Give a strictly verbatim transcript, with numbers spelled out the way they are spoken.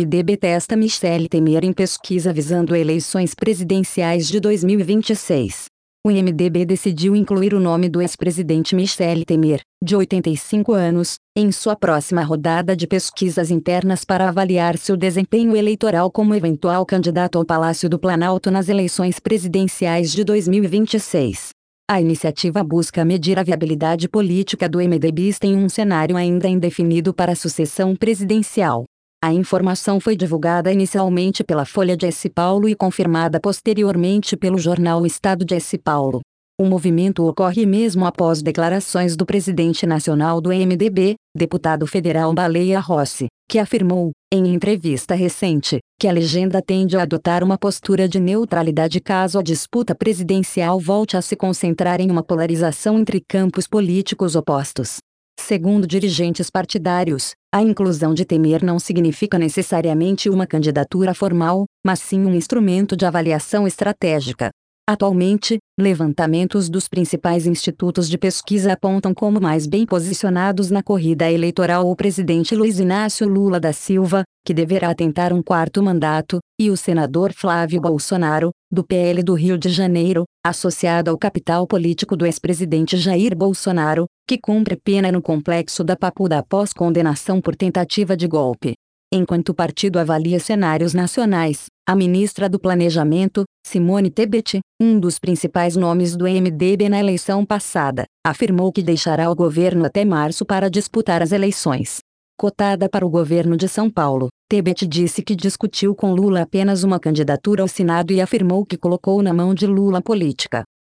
M D B testa Michel Temer em pesquisa visando eleições presidenciais de dois mil e vinte e seis. O M D B decidiu incluir o nome do ex-presidente Michel Temer, de oitenta e cinco anos, em sua próxima rodada de pesquisas internas para avaliar seu desempenho eleitoral como eventual candidato ao Palácio do Planalto nas eleições presidenciais de dois mil e vinte e seis. A iniciativa busca medir a viabilidade política do MDBista em um cenário ainda indefinido para a sucessão presidencial. A informação foi divulgada inicialmente pela Folha de São Paulo e confirmada posteriormente pelo jornal O Estado de São Paulo. O movimento ocorre mesmo após declarações do presidente nacional do M D B, deputado federal Baleia Rossi, que afirmou, em entrevista recente, que a legenda tende a adotar uma postura de neutralidade caso a disputa presidencial volte a se concentrar em uma polarização entre campos políticos opostos. Segundo dirigentes partidários, a inclusão de Temer não significa necessariamente uma candidatura formal, mas sim um instrumento de avaliação estratégica. Atualmente, levantamentos dos principais institutos de pesquisa apontam como mais bem posicionados na corrida eleitoral o presidente Luiz Inácio Lula da Silva, que deverá tentar um quarto mandato, e o senador Flávio Bolsonaro, do P L do Rio de Janeiro, associado ao capital político do ex-presidente Jair Bolsonaro, que cumpre pena no complexo da Papuda após condenação por tentativa de golpe. Enquanto o partido avalia cenários nacionais, a ministra do Planejamento, Simone Tebet, um dos principais nomes do M D B na eleição passada, afirmou que deixará o governo até março para disputar as eleições. Cotada para o governo de São Paulo, Tebet disse que discutiu com Lula apenas uma candidatura ao Senado e afirmou que colocou na mão de Lula a política.